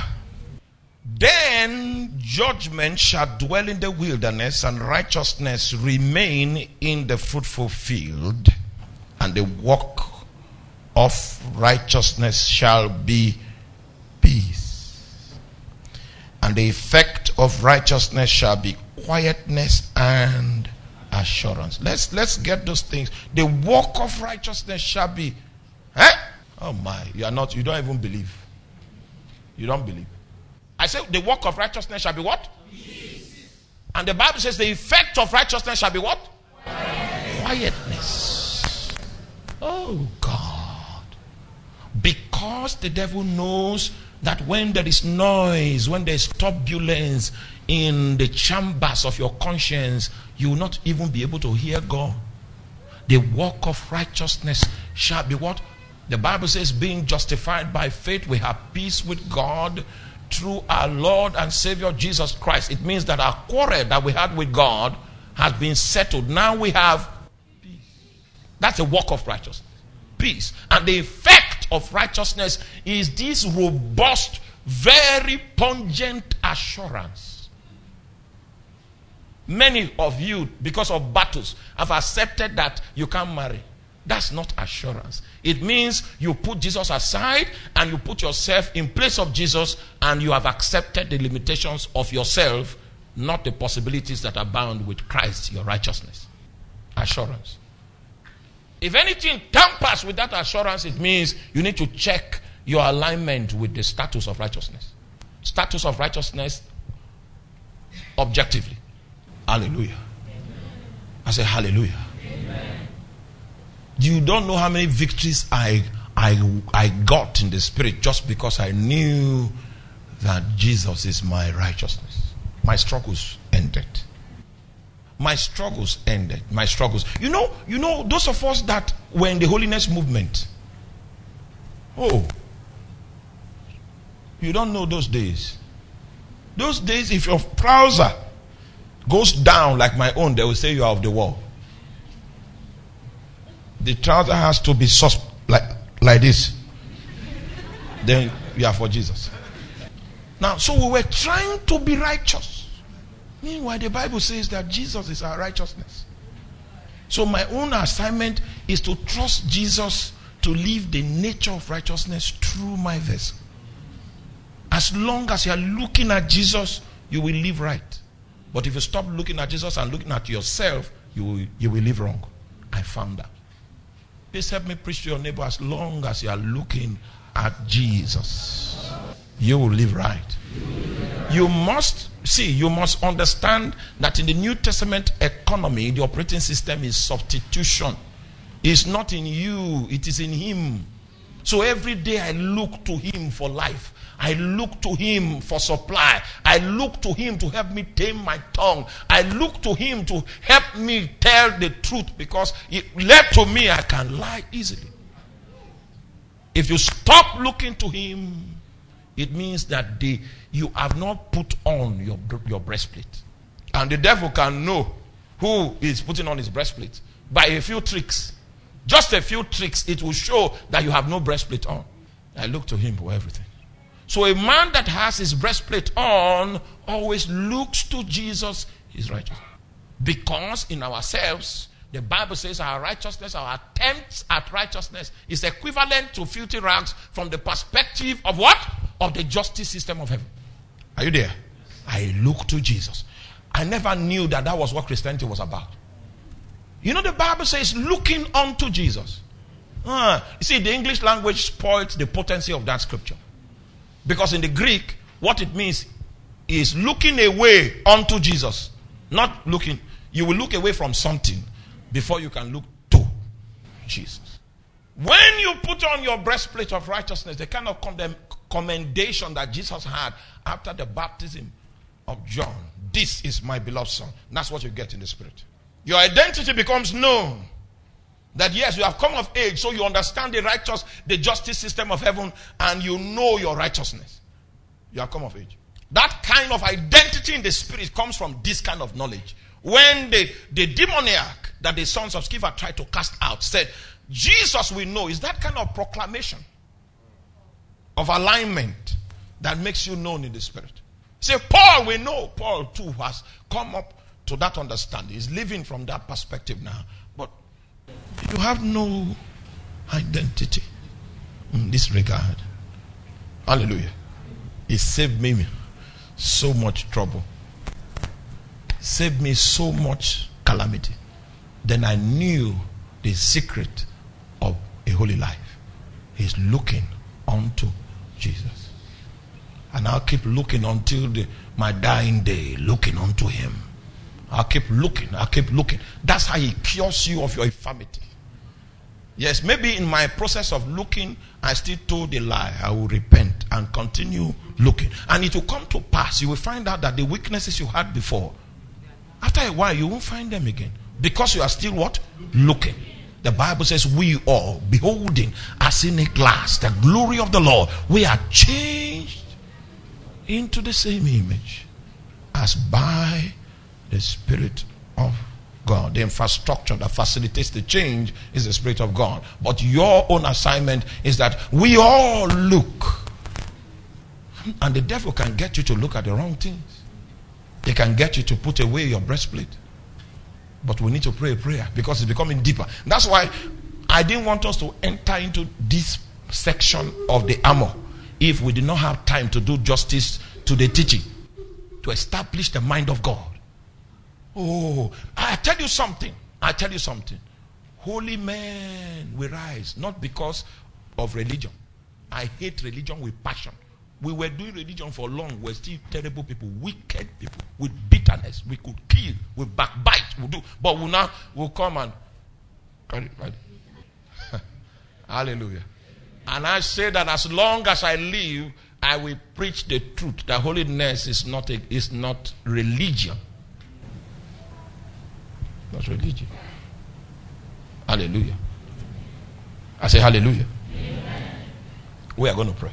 Then judgment shall dwell in the wilderness, and righteousness remain in the fruitful field, and the work of righteousness shall be peace, and the effect of righteousness shall be quietness and assurance. Let's let's get those things. The work of righteousness shall be, eh? Oh my, you are not, you don't even believe. You don't believe. I said the work of righteousness shall be what? Peace. And the Bible says the effect of righteousness shall be what? Quietness. Quietness. Oh God. Because the devil knows that when there is noise, when there is turbulence in the chambers of your conscience, you will not even be able to hear God. The work of righteousness shall be what? The Bible says, being justified by faith, we have peace with God through our Lord and Savior Jesus Christ. It means that our quarrel that we had with God has been settled. Now we have peace. That's the work of righteousness. Peace. And the effect of righteousness is this robust, very pungent assurance. Many of you, because of battles, have accepted that you can't marry. That's not assurance. It means you put Jesus aside and you put yourself in place of Jesus, and you have accepted the limitations of yourself, not the possibilities that are bound with Christ, your righteousness. Assurance. If anything tampers with that assurance, it means you need to check your alignment with the status of righteousness. Status of righteousness objectively. Hallelujah. Amen. I say hallelujah. Amen. You don't know how many victories I, I, I got in the spirit just because I knew that Jesus is my righteousness. My struggles ended. My struggles ended. My struggles. You know, you know, those of us that were in the holiness movement. Oh. You don't know those days. Those days, if your trouser goes down like my own, they will say you are of the world. The trouser has to be sus- like, like this. Then you are for Jesus. Now, so we were trying to be righteous. Meanwhile, the Bible says that Jesus is our righteousness. So my own assignment is to trust Jesus to live the nature of righteousness through my vessel. As long as you are looking at Jesus, you will live right. But if you stop looking at Jesus and looking at yourself, you will, you will live wrong. I found that. Please help me preach to your neighbor. As long as you are looking at Jesus, you will live right. You must, see, you must understand that in the New Testament economy, the operating system is substitution. It's not in you, it is in him. So every day I look to him for life. I look to him for supply. I look to him to help me tame my tongue. I look to him to help me tell the truth, because it left to me, I can lie easily. If you stop looking to him, it means that the, you have not put on your, your breastplate. And the devil can know who is putting on his breastplate by a few tricks. Just a few tricks, it will show that you have no breastplate on. I look to him for everything. So a man that has his breastplate on always looks to Jesus, his righteousness. Because in ourselves, the Bible says our righteousness, our attempts at righteousness is equivalent to filthy rags from the perspective of what? Of the justice system of heaven. Are you there? I look to Jesus. I never knew that that was what Christianity was about. You know, the Bible says looking unto Jesus. Uh, you see, the English language spoils the potency of that scripture. Because in the Greek, what it means is looking away unto Jesus. Not looking. You will look away from something before you can look to Jesus. When you put on your breastplate of righteousness, the kind of condemn, commendation that Jesus had after the baptism of John. This is my beloved son. That's what you get in the spirit. Your identity becomes known. That yes, you have come of age, so you understand the righteous, the justice system of heaven, and you know your righteousness. You have come of age. That kind of identity in the spirit comes from this kind of knowledge. When the, the demoniac that the sons of Sceva tried to cast out said, Jesus we know, is that kind of proclamation of alignment that makes you known in the spirit. Say, Paul we know. Paul too has come up to that understanding. He's living from that perspective now. But you have no identity in this regard. Hallelujah. It saved me so much trouble. Saved me so much calamity. Then I knew the secret of a holy life. He's looking unto Jesus. And I'll keep looking until the, my dying day, looking unto him. I'll keep looking. I'll keep looking. That's how he cures you of your infirmity. Yes, maybe in my process of looking, I still told a lie. I will repent and continue looking. And it will come to pass. You will find out that the weaknesses you had before, after a while, you won't find them again. Because you are still what? Looking. The Bible says we all, beholding as in a glass the glory of the Lord, we are changed into the same image as by the Spirit of God. The infrastructure that facilitates the change is the Spirit of God. But your own assignment is that we all look. And the devil can get you to look at the wrong things. He can get you to put away your breastplate. But we need to pray a prayer because it's becoming deeper. That's why I didn't want us to enter into this section of the armor if we did not have time to do justice to the teaching, to establish the mind of God. Oh, I tell you something. I tell you something. Holy men will rise, not because of religion. I hate religion with passion. We were doing religion for long. We're still terrible people, wicked people, with bitterness. We could kill, we backbite, we do. But we now will come and right, right. Hallelujah. And I say that as long as I live, I will preach the truth. That holiness is not a, is not religion. Not religion. Hallelujah. I say hallelujah. Amen. We are going to pray.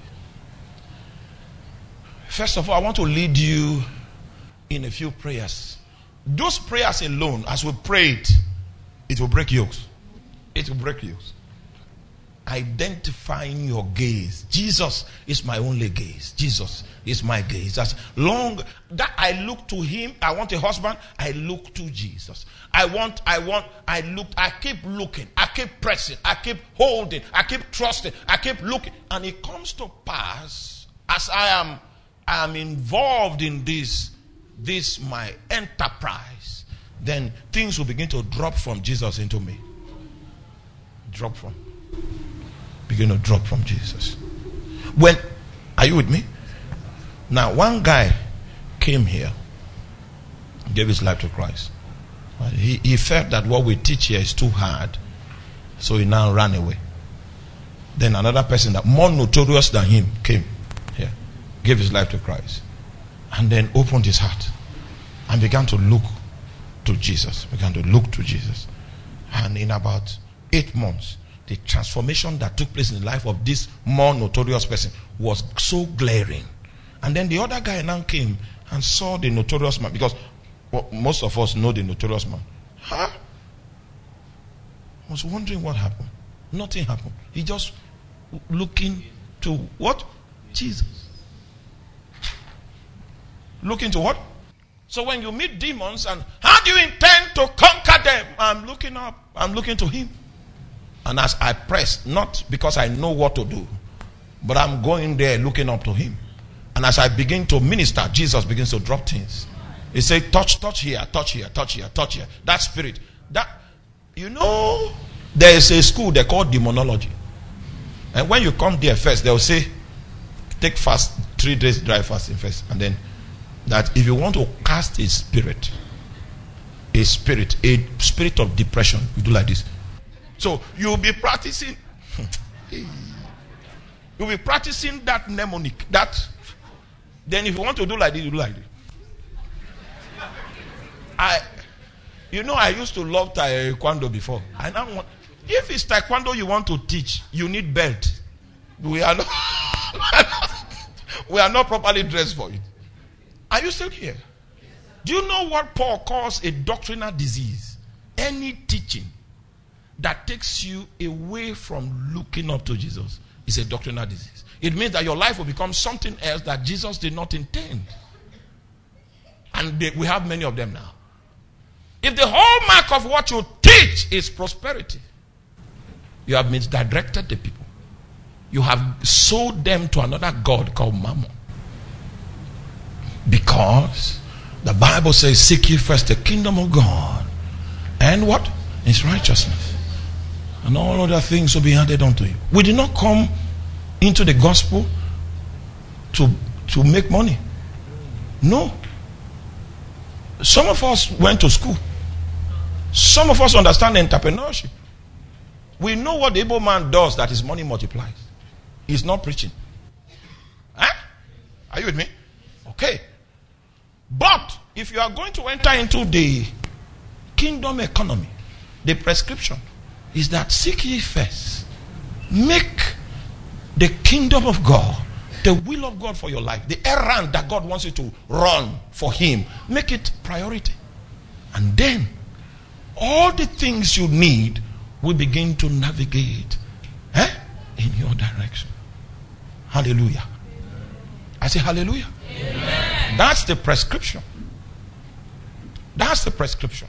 First of all, I want to lead you in a few prayers. Those prayers alone, as we prayed, it will break yokes. It will break yokes. identifying your gaze. Jesus is my only gaze. Jesus is my gaze. As long that I look to him, I want a husband, I look to Jesus. I want, I want, I look, I keep looking, I keep pressing, I keep holding, I keep trusting, I keep looking. And it comes to pass as I am, I am involved in this, this my enterprise, then things will begin to drop from Jesus into me. Drop from. Begin to drop from Jesus. When, are you with me? Now, one guy came here, gave his life to Christ. He, he felt that what we teach here is too hard, so he now ran away. Then another person that more notorious than him came here, gave his life to Christ, and then opened his heart and began to look to Jesus. Began to look to Jesus, and in about eight months, the transformation that took place in the life of this more notorious person was so glaring. And then the other guy now came and saw the notorious man, because well, most of us know the notorious man. Huh? I was wondering what happened. Nothing happened. He just looking to what? Jesus. Looking to what? So when you meet demons and how do you intend to conquer them? I'm looking up. I'm looking to him. And as I press, not because I know what to do, but I'm going there looking up to him. And as I begin to minister, Jesus begins to drop things. He said, touch, touch here, touch here, touch here, touch here. That spirit. That, you know, there is a school they call demonology. And when you come there first, they'll say, take fast, three days dry fasting first. And then, that if you want to cast a spirit, a spirit, a spirit of depression, you do like this. So you'll be practicing, you'll be practicing that mnemonic. That, then if you want to do like this, you do like this. I, you know, I used to love taekwondo before. I now want, if it's taekwondo you want to teach, you need belt. We are not, we are not properly dressed for it. Are you still here? Do you know what Paul calls a doctrinal disease? Any teaching that takes you away from looking up to Jesus is a doctrinal disease. It means that your life will become something else that Jesus did not intend. And they, we have many of them now. If the hallmark of what you teach is prosperity, you have misdirected the people. You have sold them to another god called Mammon. Because the Bible says, seek ye first the kingdom of God and what? His righteousness. And all other things will be added unto you. We did not come into the gospel to, to make money. No. Some of us went to school. Some of us understand entrepreneurship. We know what the able man does that his money multiplies. He's not preaching. Huh? Are you with me? Okay. But if you are going to enter into the kingdom economy, the prescription is that seek ye first. Make the kingdom of God, the will of God for your life, the errand that God wants you to run for him, make it priority. And then all the things you need will begin to navigate eh, in your direction. Hallelujah. I say hallelujah. Amen. That's the prescription. That's the prescription.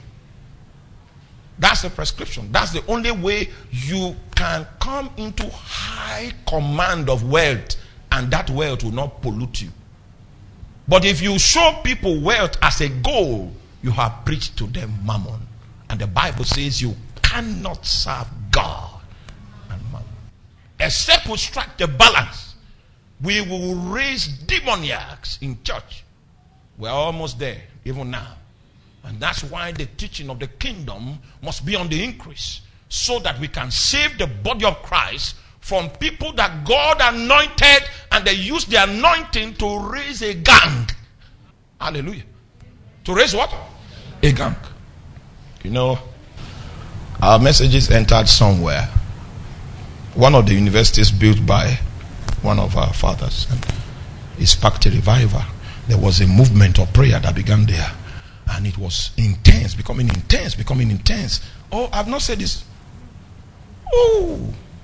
That's the prescription. That's the only way you can come into high command of wealth, and that wealth will not pollute you. But if you show people wealth as a goal, you have preached to them mammon. And the Bible says you cannot serve God and mammon. Except we strike the balance, we will raise demoniacs in church. We're almost there, even now. And that's why the teaching of the kingdom must be on the increase, so that we can save the body of Christ from people that God anointed, and they use the anointing to raise a gang. Hallelujah. To raise what? A gang. You know, our messages entered somewhere. One of the universities built by one of our fathers, and it sparked a revival. There was a movement of prayer that began there. And it was intense, becoming intense, becoming intense. Oh, I've not said this. Oh,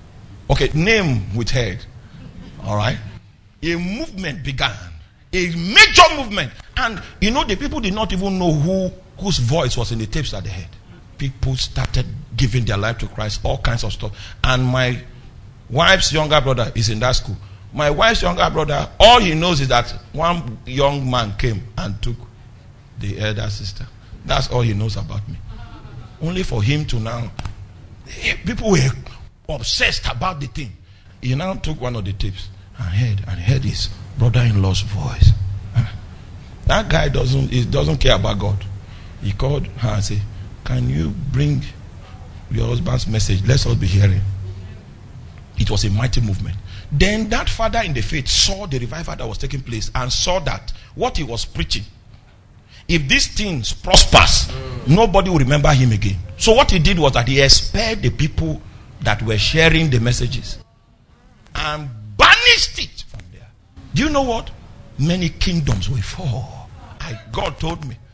Okay, name with head. All right. A movement began. A major movement. And you know, the people did not even know who whose voice was in the tapes at the head. People started giving their life to Christ, all kinds of stuff. And my wife's younger brother is in that school. My wife's younger brother, all he knows is that one young man came and took the elder sister. That's all he knows about me. Only for him to now, people were obsessed about the thing. He now took one of the tapes and heard and heard his brother-in-law's voice. That guy doesn't he doesn't care about God. He called her and said, "Can you bring your husband's message? Let's all be hearing." It was a mighty movement. Then that father in the faith saw the revival that was taking place and saw that what he was preaching, if these things prospers, nobody will remember him again. So what he did was that he expelled the people that were sharing the messages and banished it from there. Do you know what? Many kingdoms will fall. I, God told me.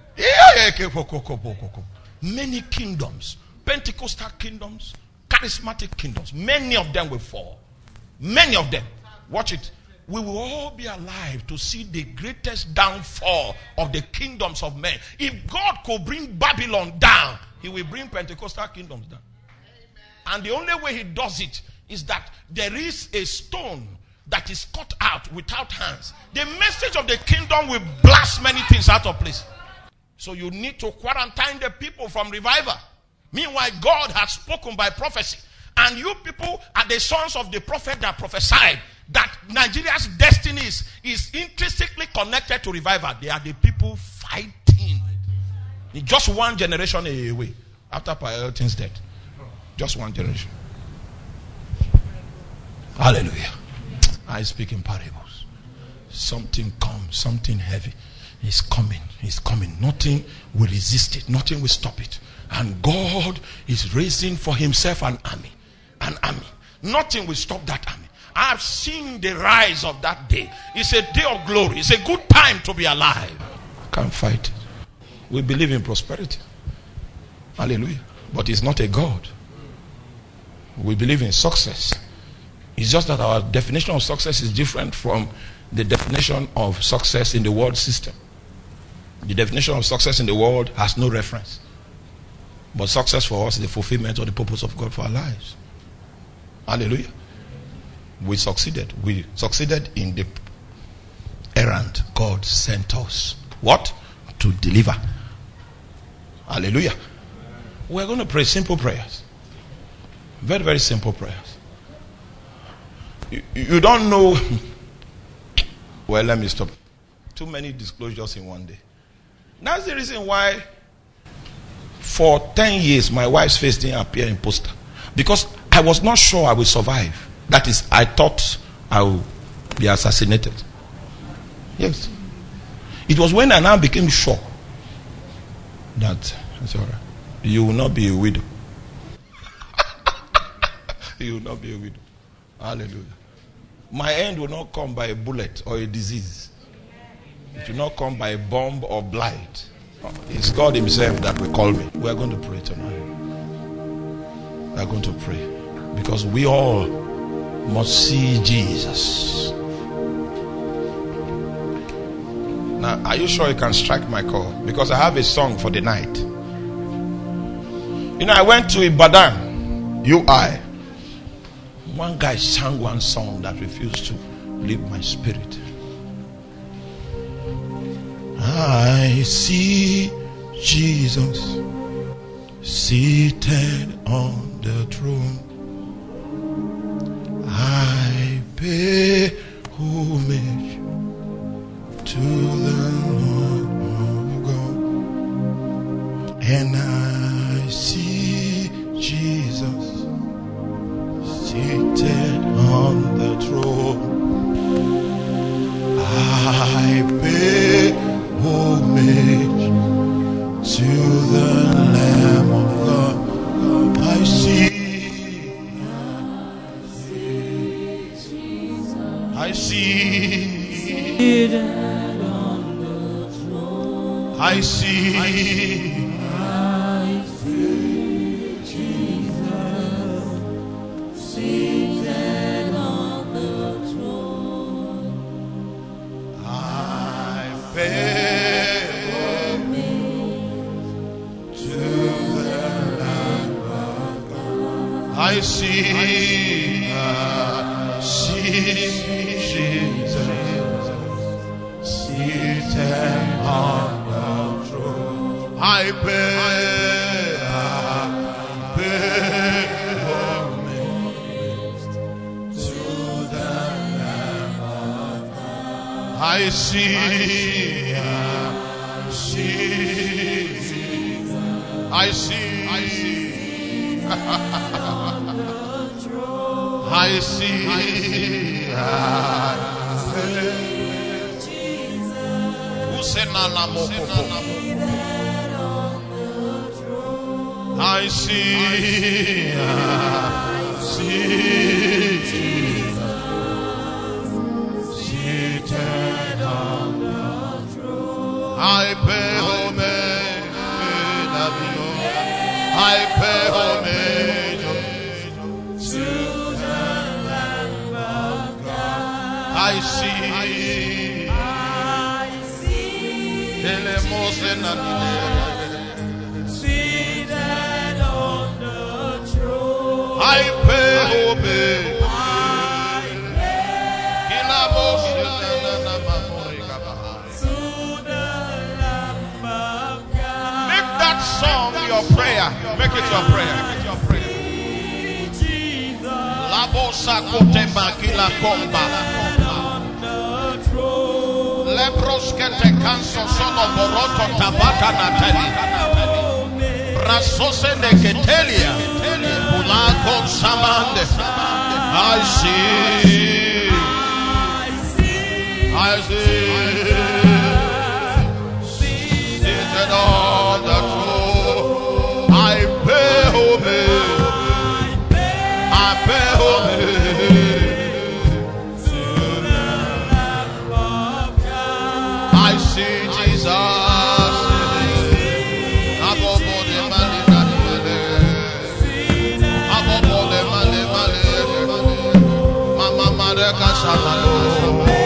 Many kingdoms, Pentecostal kingdoms, charismatic kingdoms, many of them will fall. Many of them. Watch it. We will all be alive to see the greatest downfall of the kingdoms of men. If God could bring Babylon down, he will bring Pentecostal kingdoms down. And the only way he does it is that there is a stone that is cut out without hands. The message of the kingdom will blast many things out of place. So you need to quarantine the people from revival. Meanwhile, God has spoken by prophecy. And you people are the sons of the prophet that prophesied that Nigeria's destiny is, is intrinsically connected to revival. They are the people fighting. It's just one generation away after Elton's death. Just one generation. Hallelujah. I speak in parables. Something comes, something heavy is coming. It's coming. Nothing will resist it. Nothing will stop it. And God is raising for himself an army. An army. Nothing will stop that army. I have seen the rise of that day. It's a day of glory. It's a good time to be alive. Can't fight it. We believe in prosperity. Hallelujah. But it's not a God. We believe in success. It's just that our definition of success is different from the definition of success in the world system. The definition of success in the world has no reference. But success for us is the fulfillment of the purpose of God for our lives. Hallelujah. We succeeded. We succeeded in the errand God sent us. What? To deliver. Hallelujah. We're going to pray simple prayers. Very, very simple prayers. You, you don't know. Well, let me stop. Too many disclosures in one day. That's the reason why for ten years my wife's face didn't appear in poster. Because I was not sure I would survive. That is, I thought I would be assassinated. Yes. It was when I now became sure that that's all right. You will not be a widow. You will not be a widow. Hallelujah. My end will not come by a bullet or a disease. It will not come by a bomb or blight. It's God himself that will call me. We are going to pray tonight. We are going to pray. Because we all must see Jesus. Now, are you sure you can strike my call? Because I have a song for the night. You know, I went to Ibadan, U I. One guy sang one song that refused to leave my spirit. I see Jesus seated on the throne. I pay homage to the Lord God, and I see Jesus seated on the throne. I pay homage to the Lamb of God. I see, I see, I see. I see Jesus. See I see, I see Jesus seated on the throne. I pay, I pay homage to the Lamb of God. I see, I see, I see, I see. I see, I see. Who said Nana Moko? I see, I see. Seated on the throne. I pay homage, I pay homage. I see, I see, seated on the throne. I pay homage, I pay to the Lamb of God. Make that song your prayer. Make it your prayer. Make it your prayer. Jesus, Labosa Kotemba Kila Komba. Lebros que te canso sono boroto tabaka nateli. Brasose de ketelia. Pulako samande. I see. I see. Seated on the throne. I pay homage. I pay homage. I see Jesus. Abobode male male. Abobode male male. Mama mare kasala.